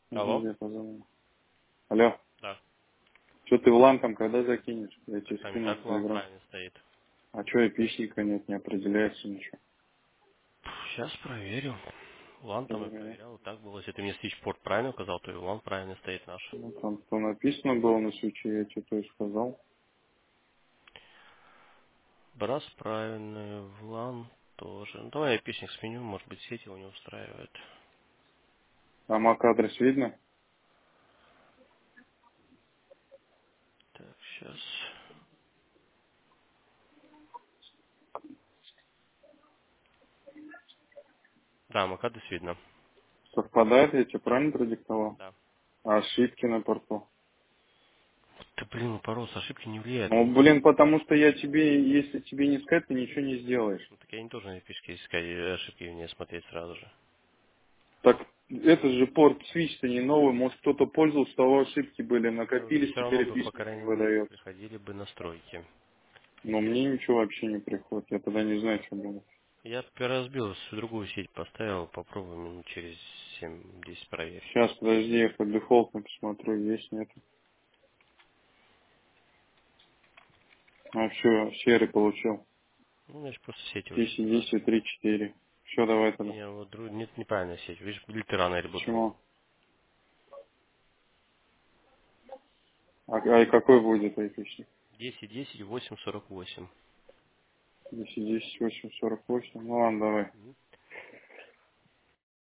Алло? Я позвонил. Алло, Да. что ты в лан там когда закинешь? Я тебе Так там и скинул так в вам Телеграм. правильно стоит. А что эпичника нет, не определяется ничего. Сейчас проверю. Улан там я Проверяю. проверял, и так было. Если ты мне свитчпорт правильно указал, то и улан правильно стоит наш. Ну, там что написано было на свече, я что-то и сказал. Брас правильный, улан тоже. Ну, давай я песник сменю, может быть сеть его не устраивает. А MAC-адрес видно? Так, сейчас. Да, Макадес видно. Совпадает, я тебе правильно продиктовал? Да. А ошибки на порту? Да блин, парол с ошибки не влияет. Ну, блин, потому что я тебе, если тебе не сказать, ты ничего не сделаешь. Ну, так я не должен эпишки искать, ошибки не смотреть сразу же. Так, этот же порт свич-то не новый, может кто-то пользовался, того ошибки были, Ну, накопились, все равно теперь бы, по эпичник не крайней мере, выдает. приходили бы настройки. Но мне ничего вообще не приходит, я тогда не знаю, что было. Я разбил, в другую сеть поставил, попробую минут через 7-10 проверить. Сейчас, подожди, я по дефолту посмотрю, есть, нет. А, все, серый получил. Ну, значит, просто сеть очень TC10, разные. 3, 4. Все, давай тогда. Не, вот нет, неправильная сеть. Видишь, или ты рано ребутнул. Почему? А и какой будет эпичник? 10-10-8-48. 10, 10, 8, 48. Ну ладно, давай.